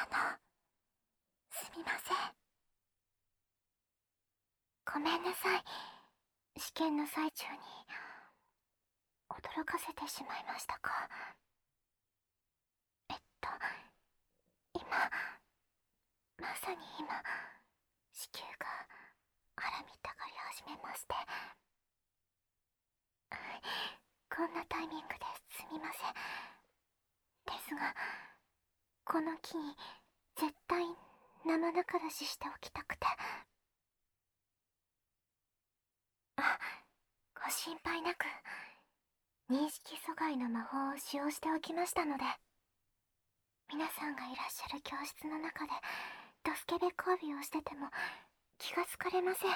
すみません。ごめんなさい。試験の最中に驚かせてしまいましたか。今、まさに今、子宮が腹みたがり始めまして。こんなタイミングですみません。ですが、この機に絶対生中出ししておきたくて。ご心配なく、認識阻害の魔法を使用しておきましたので、皆さんがいらっしゃる教室の中でドスケベ交尾をしてても気がつかれません。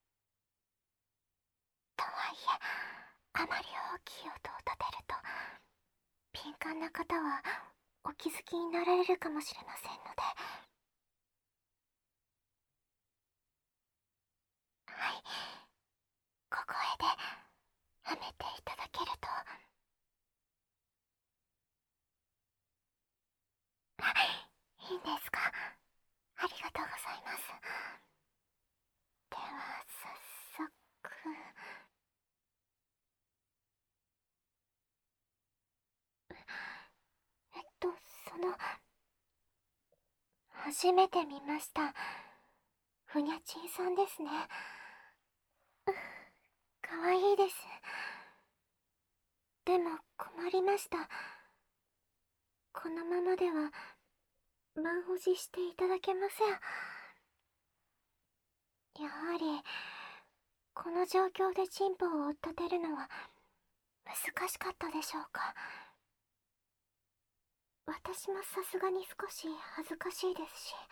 とはいえ、あまり大きい音を立てると敏感な方はお気づきになられるかもしれませんので。はい、小声ではめていただけると。いいんですか。ありがとうございます。では早速。その、初めて見ました。ふにゃちんさんですね。かわいいです。でも困りました。このままでは満おじしていただけません。やはりこの状況でチンポを追っ立てるのは難しかったでしょうか。私もさすがに少し恥ずかしいですし。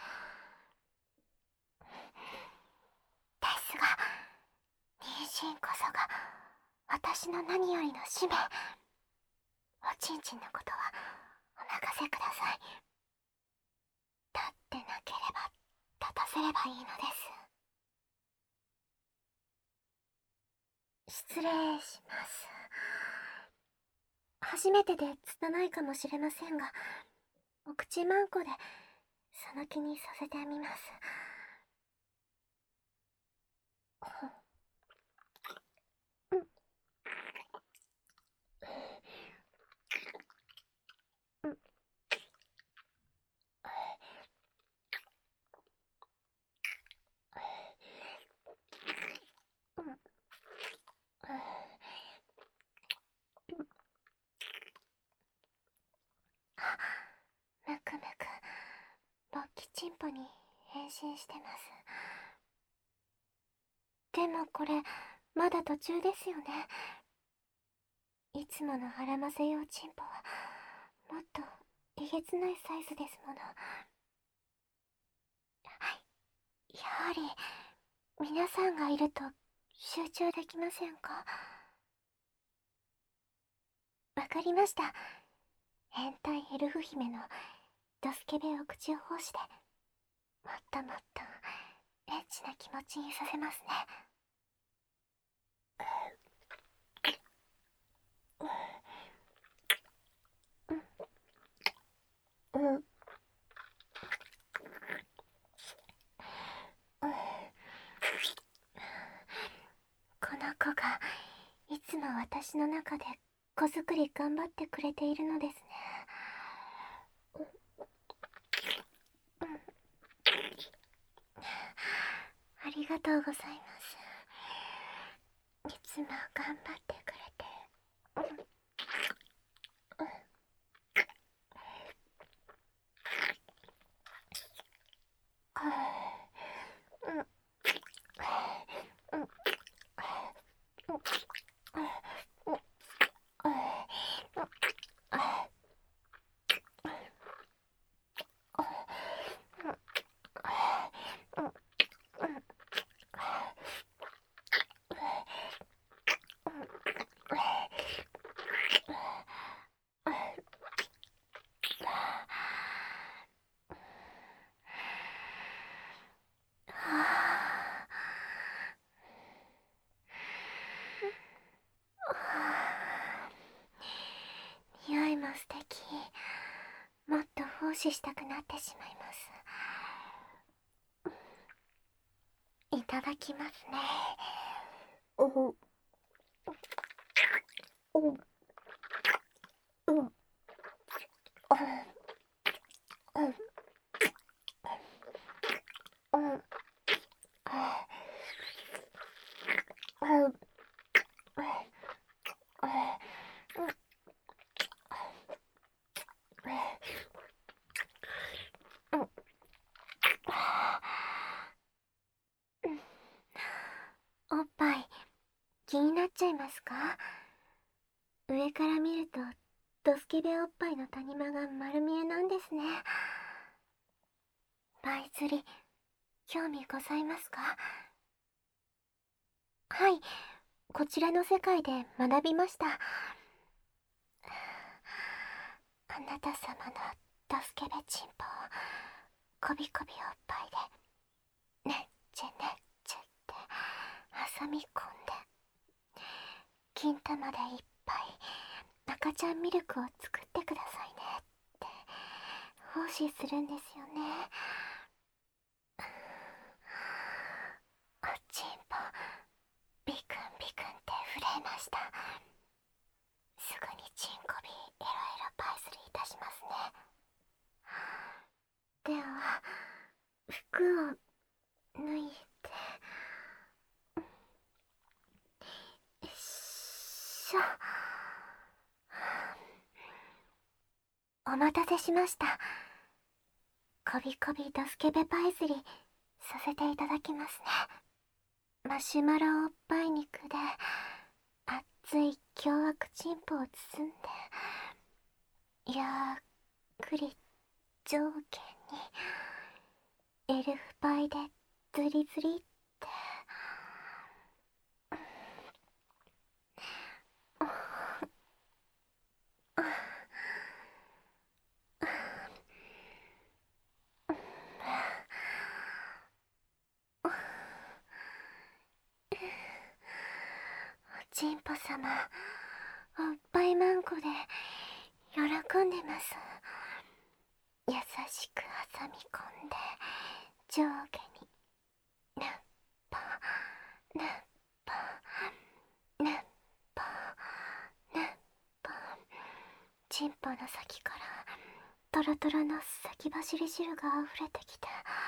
ですが、妊娠こそが私の何よりの使命。おちんちんのことはお任せください。立ってなければ立たせればいいのです。失礼します。初めてで拙いかもしれませんが、お口まんこでその気にさせてみます。むくむく勃起チンポに変身してます。でもこれまだ途中ですよね。いつもの腹ませ用チンポはもっとえげつないサイズですもの。やはり皆さんがいると集中できませんか。わかりました。変態エルフ姫のドスケベお口を通してもっともっとエッチな気持ちにさせますね。この子がいつも私の中で子作り頑張ってくれているのですね。ありがとうございます。いつも頑張ってくれて。 奉仕したくなってしまいます。いただきますね。うん、うん、うん、うん、うん、うん、うん、おっぱい気になっちゃいますか？上から見るとドスケベおっぱいの谷間が丸見えなんですね。パイ釣り興味ございますか？はい、こちらの世界で学びました。あなた様のドスケベチンポをこびこびおっぱいでねっちゅねっちゅって挟み込んで、金玉でいっぱい赤ちゃんミルクを作ってくださいねって奉仕するんですよね。おちんぽビクンビクンって震えました。すぐにチンコビエロエロパイスリいたしますね。では服を脱いで、よいしょ。お待たせしました。こびこびドスケベパイスリさせていただきますね。マシュマロおっぱい肉で熱い凶悪チンポを包んで、ゆっくり上下にエルフパイでズリズリって、おちんぽ様おっぱいマンコで喜んでます。優しく挟み込んで上下にぬっぽぬっぽぬっぽぬっぽ、チンポの先からトロトロの先走り汁が溢れてきて、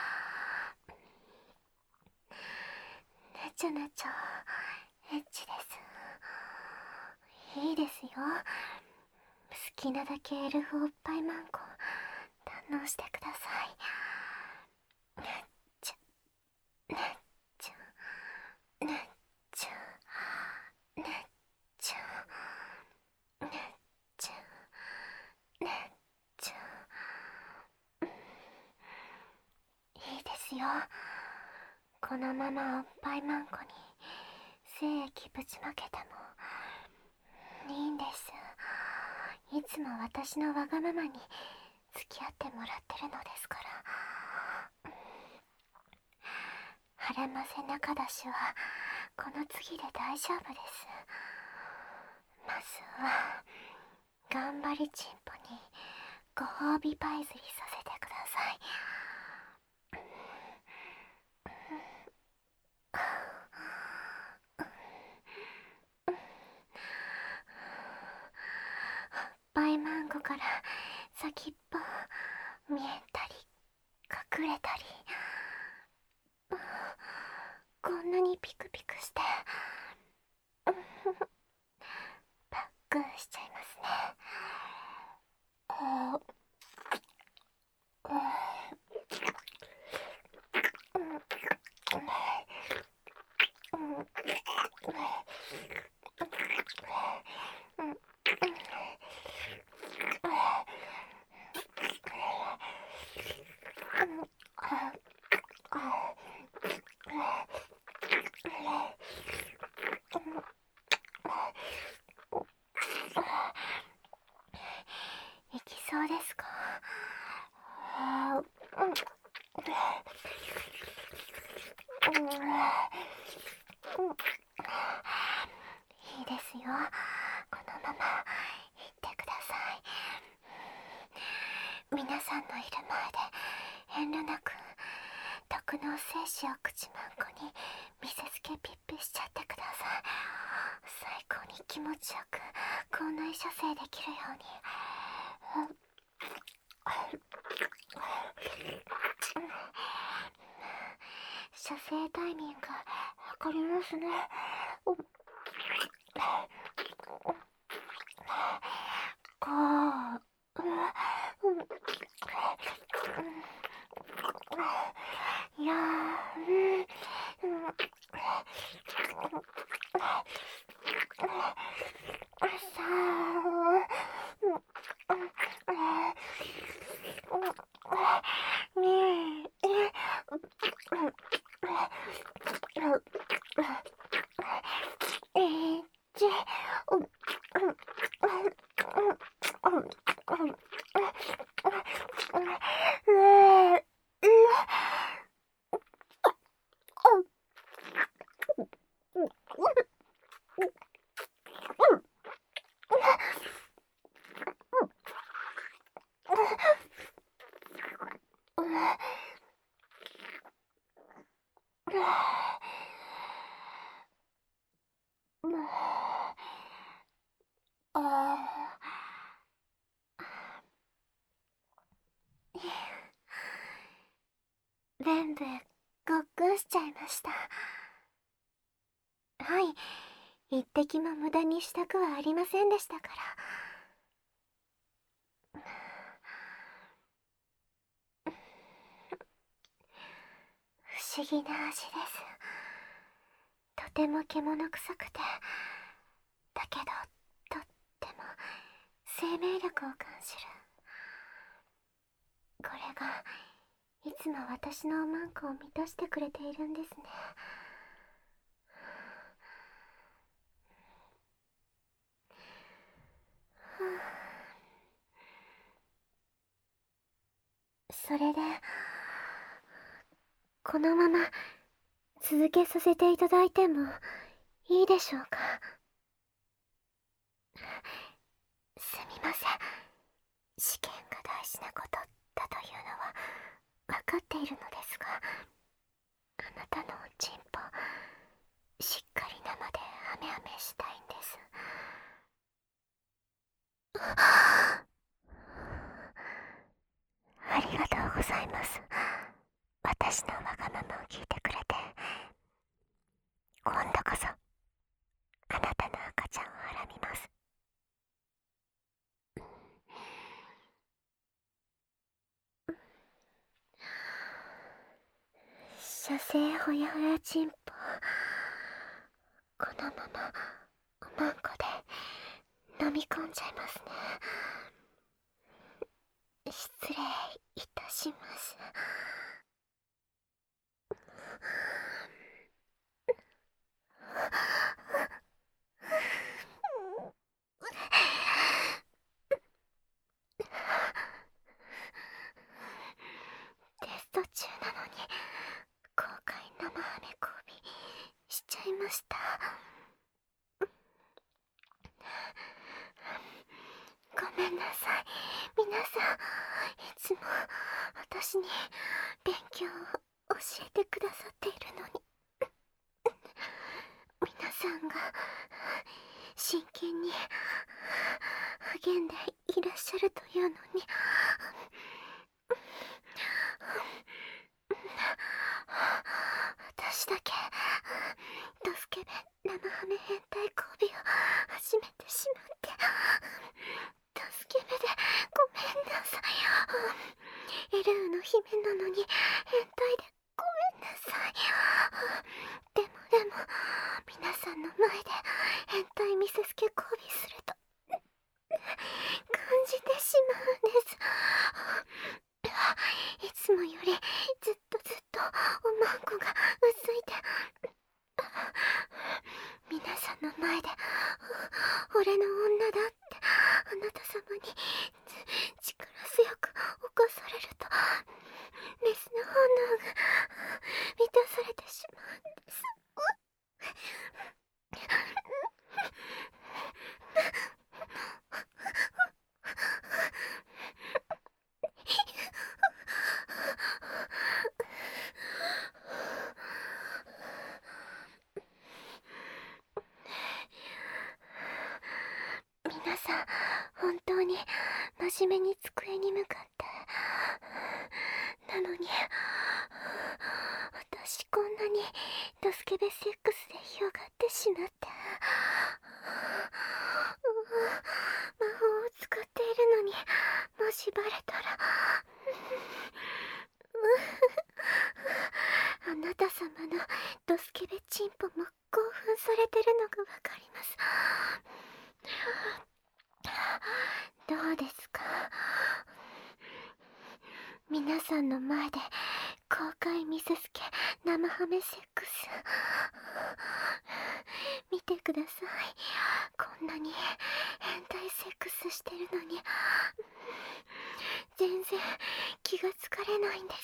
ねちょねちょエッチです。いいですよ。好きなだけエルフおっぱいマンコ堪能してください。ねっちゃねっちゃねっちゃねっちゃねっちゃねっちゃ、いいですよ。このままおっぱいマンコに精液ぶちまけてもいいんです。いつも私のわがままに付き合ってもらってるのですから。晴れませ中出しはこの次で大丈夫です。まずは頑張りチンポにご褒美パイ釣りさせてください。バイマンゴから先っぽ見えたり隠れたり、こんなにピクピクしてパックンしちゃいますね。いきそうですか？いいですよ。このまま行ってください。皆さんの僕の精子を口まんこに見せつけピッピしちゃってください。最高に気持ちよく口内射精できるように。射精タイミングわかりますね。こう、いや全部ごっくんしちゃいました。はい、一滴も無駄にしたくはありませんでしたから。不思議な味です。とても獣臭くて、だけどとっても生命力を感じる。これがいつも私のおまんこを満たしてくれているんですね。それでこのまま続けさせていただいてもいいでしょうか。すみません、試験が大事なことだというのは分かっているのですが、あなたのおちんぽしっかり生でハメハメしたいんです。ありがとうございます。私のわがままを聞いてくれて。今度こそあなたの赤ちゃんをはらみます。射精ほやほやちんぽ、このままおまんこで飲み込んじゃいますね。失礼いたします。テスト中なのに公開生ハメ交尾しちゃいました。ごめんなさい、皆さん。いつも私に勉強を教えてくださっているのに、皆さんが真剣に励んでいらっしゃるというのに、私だけドスケベ生ハメ変態交尾を始めてしまって、ドスケベでごめんなさい。エルーの姫なのに変態でごめんなさい。でも皆さんの前で変態見せつけ交尾すると感じてしまうんです。いつもよりずっとおまんこが薄いて、皆さんの前で俺の女だってあなた様に力強く起こされると、メスの本能が満たされてしまうんです。 面目に机に向かって。なのに私こんなにドスケベセックスで広がってしまって、魔法を使っているのにもしバレたらあなた様のドスケベチンポも興奮されてるのがわかります。どうですか？皆さんの前で公開見せつけ生ハメセックス見てください。こんなに変態セックスしてるのに全然気がつかれないんです。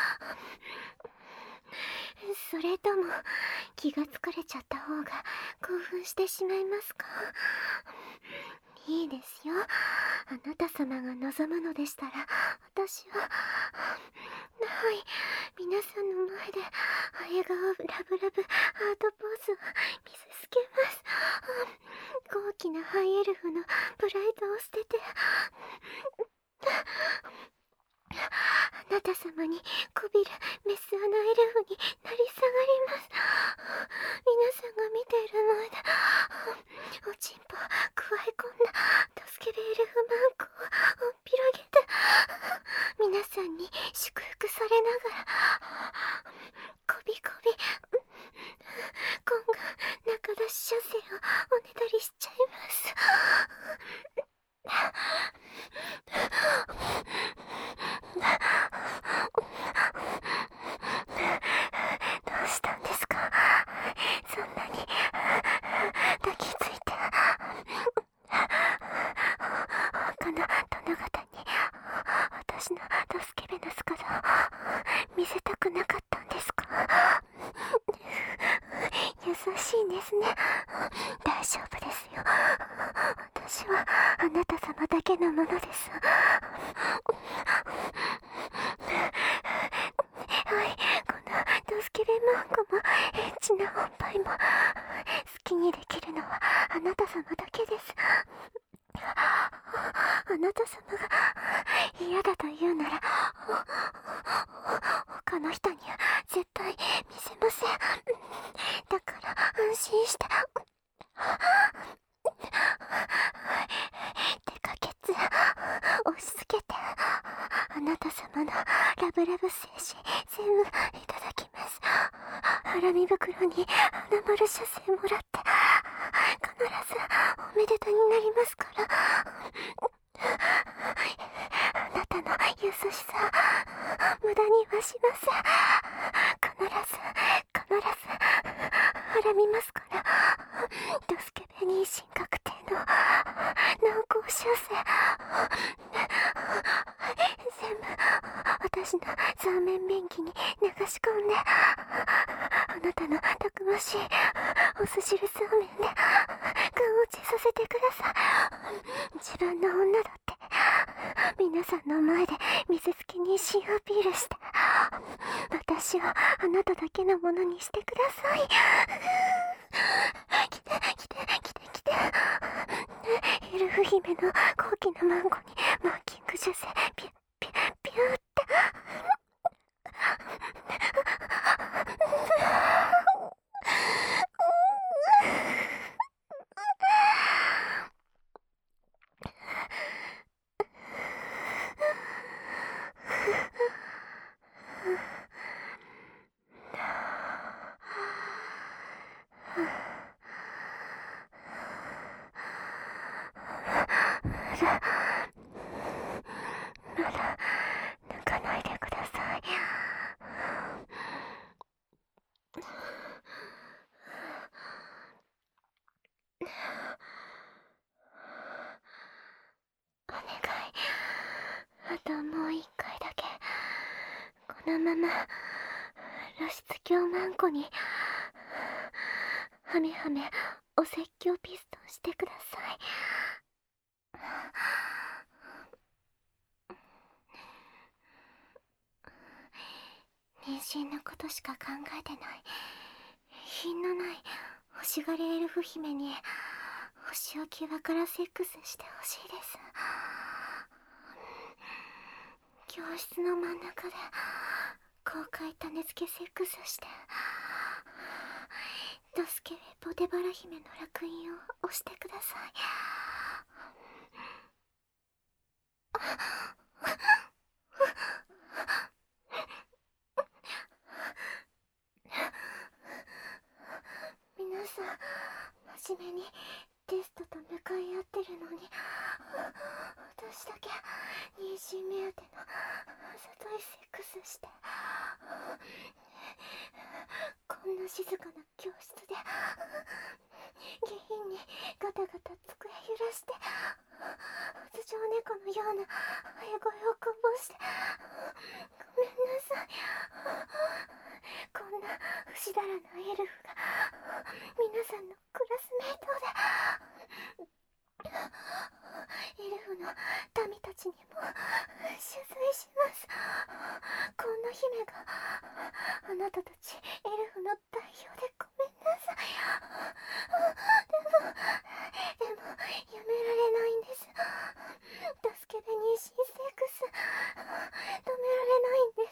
それとも気がつかれちゃった方が興奮してしまいますか？いいですよ。あなた様が望むのでしたら私は皆さんの前で映画をラブラブハートポーズを見せつけます。高貴なハイエルフのプライドを捨ててあなた様にこびるメスアナエルフになり下がります。皆さんが見ている前でおちんぽくわえ込んだドスケベエルフマンコを広げて皆さんに祝福されながらこびこび今後中出し射精をおねだりしちゃいます。どうしたんですか？そんなに抱きついて他の殿方に私のドスケベな姿を見せたくなかったんですか？優しいんですね。大丈夫ですよ。私はあなた様だけのものです。はい、このドスケベマンコもエッチなおっぱいも好きにできるのはあなた様だけです。あなた様が嫌だと言うなら他の人には絶対見せません。だから安心して手かけつ押し付けてあなた様のラブラブ精子全部いただきます。ハラミ袋に花丸射精もらって必ずおめでたになりますから。あなたの優しさ無駄にはしません。必ずハラみますから。ドスケベ妊娠確定の濃厚射精全部私のザーメン便器に流し込んであなたのたくましいお酢汁そうめんでガン落ちさせてください。自分の女だって皆さんの前で見せつけ妊娠アピールして私をあなただけのものにしてください。来てエルフ姫の高貴なマンコにマーキング射精ピューってまだ泣かないでください。お願い、あともう一回だけこのまま露出狂マンコにハメお説教ピストンしてください。妊娠のことしか考えてない品のない欲しがりエルフ姫に星を際からセックスしてほしいです。 教室の真ん中で公開種付けセックスして、ドスケベポテバラ姫の烙印を押してください。皆さん真面目にテストと向かい合ってるのに、私だけ妊娠目当てのあざといセックスして、こんな静かな教室で下品にガタガタ机揺らして、頭上猫のような声声をこぼして、ごめんなさい。こんな不死だらなエルフが皆さんのクラスメイトで、エルフの民たちにも謝罪します。こんな姫があなたたちエルフの代表でごめんなさい。でもやめられないんです。助けで妊娠セックス止められないんです。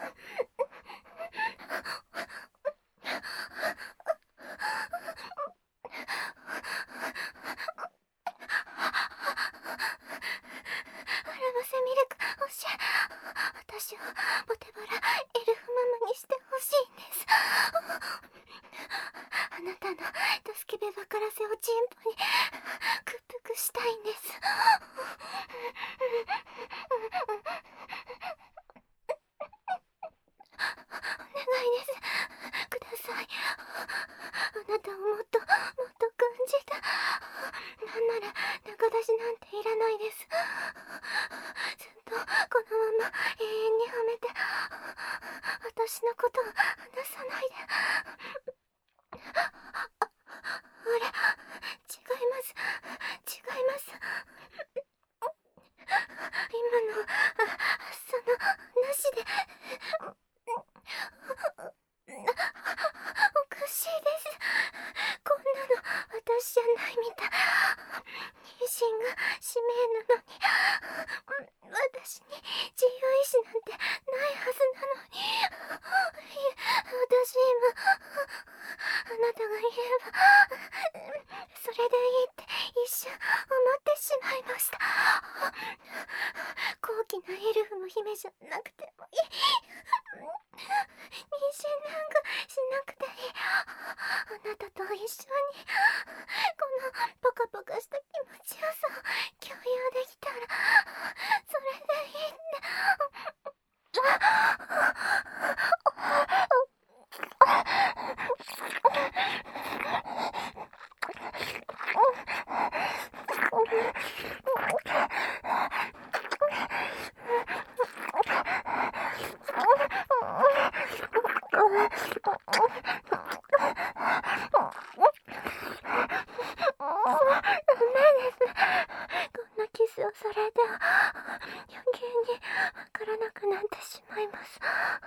ミルク欲しい。私をポテバラエルフママにしてほしいんです。あなたのドスケベバカラセをチンポに屈服したいんです。お願いです。ください。あなたをもっともっと感じた。なんなら中出しなんていらないです。ずっとこのまま永遠にはめて、私のことを離さないで。あれ、違います。違います。今のなしでおかしいです。こんなの私じゃないみたい。妊娠が使命なのに、私に自由意志なんてないはずなのに。私今あなたが言えばそれでいいって一瞬思ってしまいました。高貴なエルフの姫じゃなくてもいい。妊娠なんかしなくていい。あなたと一緒にこのポカポカした気持ちよさを共有できたらそれでいいって。キスをされて余計にわからなくなってしまいます。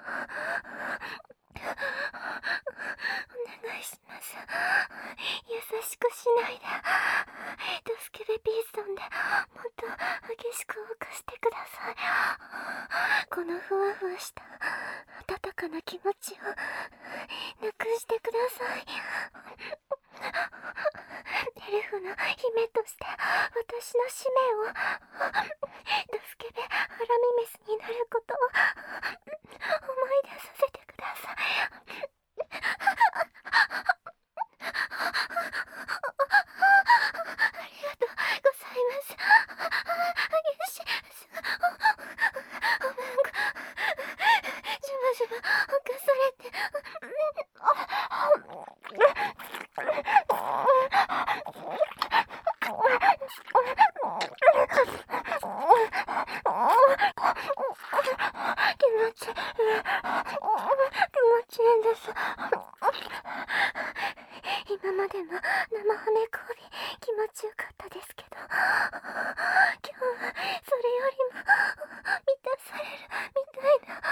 お願いします。優しくしないで。ドスケベピーソンでもっと激しく動かしてください。このふわふわした温かな気持ちをなくしてください。エルフの姫として私の使命をドスケベハラミメスになることを思い出させてください。ありがとうございます。よし、おぶんこジュバジュバ犯されて気持ちいいです。今までの生ハメ交尾気持ちよかったですけど、今日はそれよりも満たされるみたいな。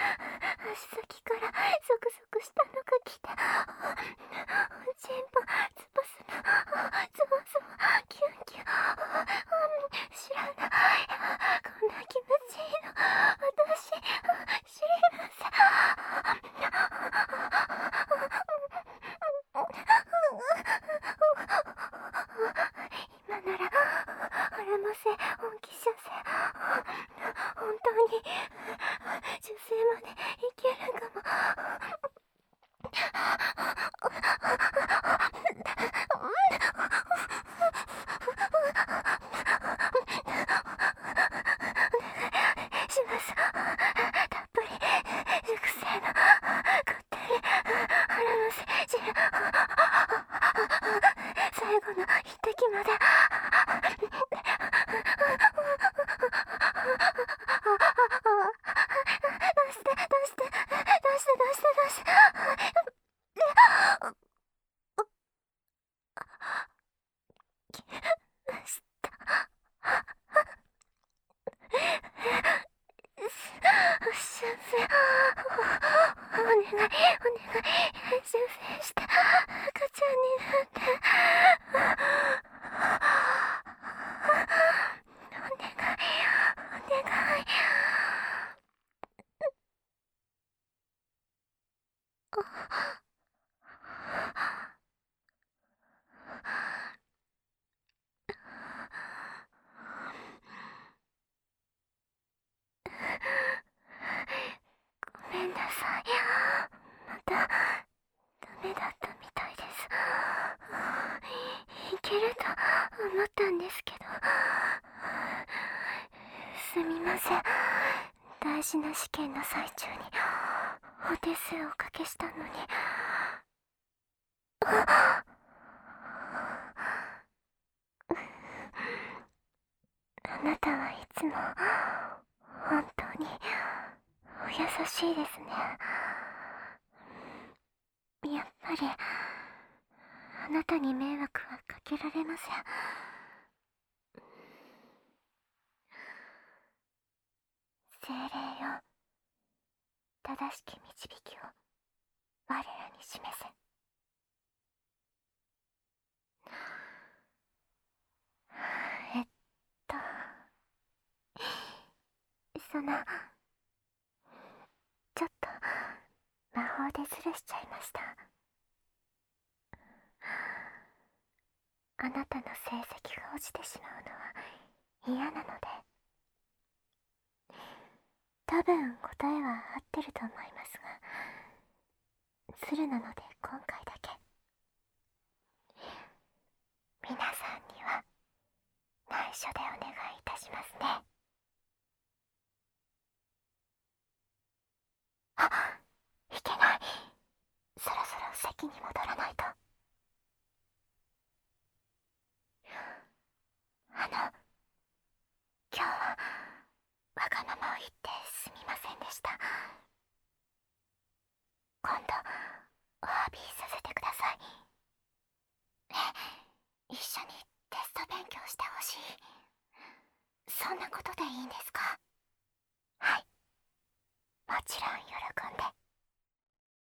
足先からゾクゾクしたのが来て、チンポ生、本気射精。本当に受精までいけるかも。します。たっぷり熟成のこってり腹のせ汁、最後の一滴まで。出して出して出して出して出して。修正、お願い、お願い、修正して赤ちゃんになって。お願い、お願い。ごめんなさい。またダメだったみたいです。いけると思ったんですけど。すみません。大事な試験の最中にお手数をおかけしたのに。あなたはいつも本当にお優しいですね。やっぱりあなたに迷惑はかけられません。精霊よ、正しき導きを我らに示せ。そのちょっと魔法でずるしちゃいました。あなたの成績が落ちてしまうのは嫌なので。多分答えは合ってると思いますが、ズルなので今回だけ皆さんには内緒でお願いいたしますね。あ、いけない。そろそろ席に戻らないと。今日はわがままを言ってすみませんでした。今度